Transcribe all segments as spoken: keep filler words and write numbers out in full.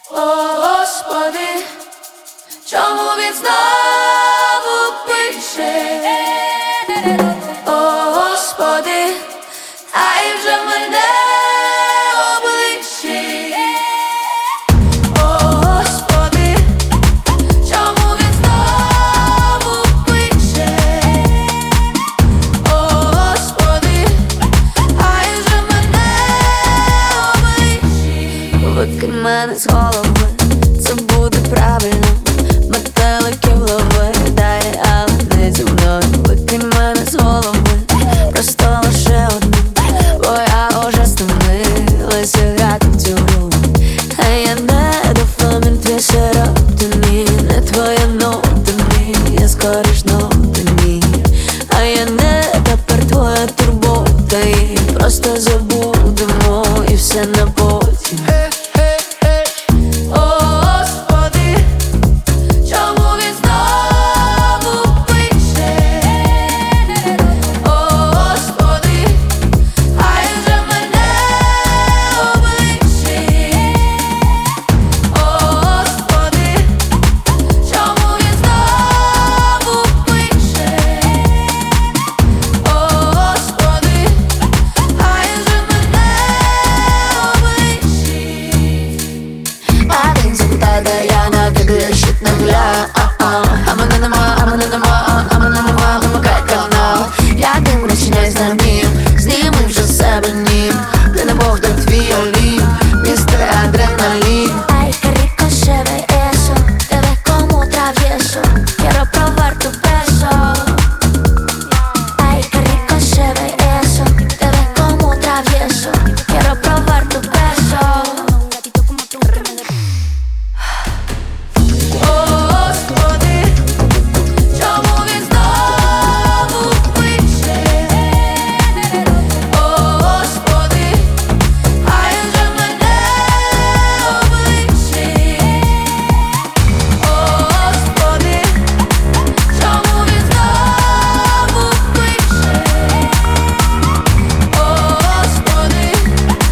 О, Господи, чому він знову пише? О, Господи, хай вже мене обличчі. О, Господи, чому він знову пише? О, Господи, хай вже мене обличчі. Викинь мене з голови, це буде правильно. Метеликів лови далі, але не зі мною. Викинь мене з голови, просто лише одну, бо я уже стомилася грати в цю гру. А я не дофамін, твій серотонін, не твоя нота мій, я скоріш нота ні. А я не тепер твоя турбота, і просто забудемо, і все на потім. Де я накидаю щит на гля, а мене нема, а мене нема, а мене нема, вимикай канал. Я тим розчиняюсь на мім, зніми вже з себе нім. Ти не Бог, де твій олім, містер адреналін. Ay, qué rico se ve eso, te ves como travieso, quiero probar tu peso. Ay, qué rico se ve eso, te ves como travieso, quiero probar tu peso.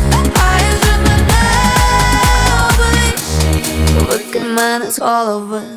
Викинь мене з голови,